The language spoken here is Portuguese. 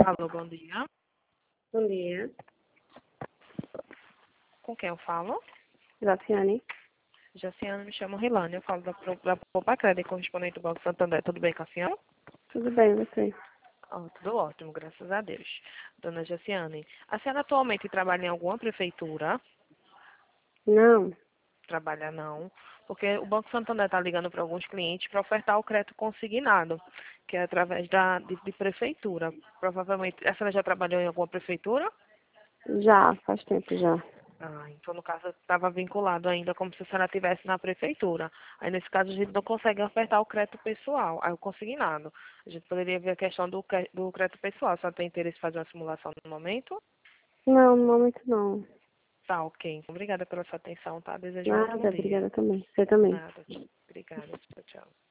Alô, bom dia. Bom dia, Com quem eu falo? Graciane. Jaciana, me chamo Rilane. Eu falo da Poupa Crédito, correspondente do Banco Santander. Tudo bem com a senhora? Tudo bem, você? Tudo ótimo, graças a Deus. Dona Jaciane, a senhora atualmente trabalha em alguma prefeitura? Não, Trabalha não, porque o Banco Santander está ligando para alguns clientes para ofertar o crédito consignado, que é através de prefeitura. Provavelmente, a senhora já trabalhou em alguma prefeitura? já, faz tempo já. Então no caso estava vinculado ainda como se a senhora estivesse na prefeitura. Aí nesse caso a gente não consegue ofertar o crédito pessoal, aí o consignado. A gente poderia ver a questão do crédito pessoal. A senhora tem interesse em fazer uma simulação no momento? Não, no momento não. Tá, ok. Obrigada pela sua atenção, tá? Desejo um ótimo Nada, dia. obrigada também. Você também. Nada. Obrigada. Tchau, tchau.